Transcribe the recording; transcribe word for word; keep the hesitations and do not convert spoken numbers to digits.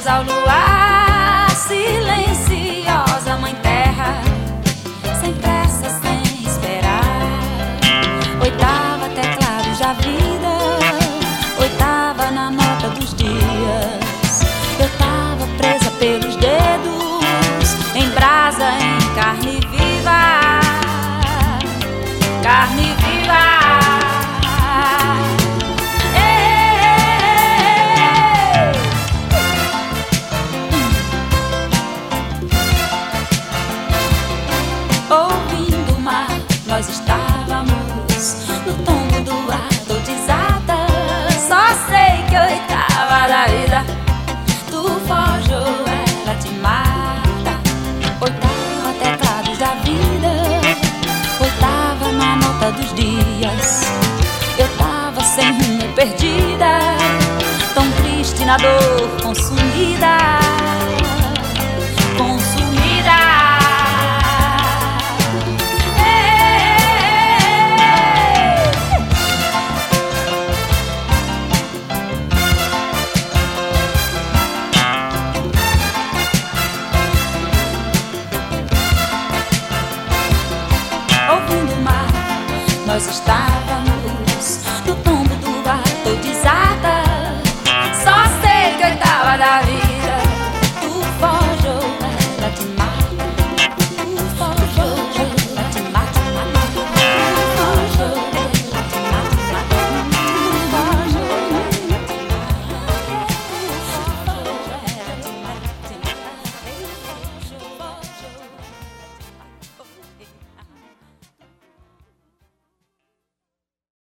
ao luar, silenciosa mãe terra, sem pressa, sem esperar. Oitava teclado da vida, oitava na nota dos dias. Eu tava presa pelos dedos, em brasa, em carne viva, carne viva. Ouvindo o mar, nós estávamos no tombo do ar, tô desata. Só sei que oitava da vida, tu foge ou ela te mata. Oitava teclado da vida, oitava na nota dos dias. Eu tava sem rumo, perdida, tão triste na dor, consumida, consumida. Ouvindo o mar, nós estamos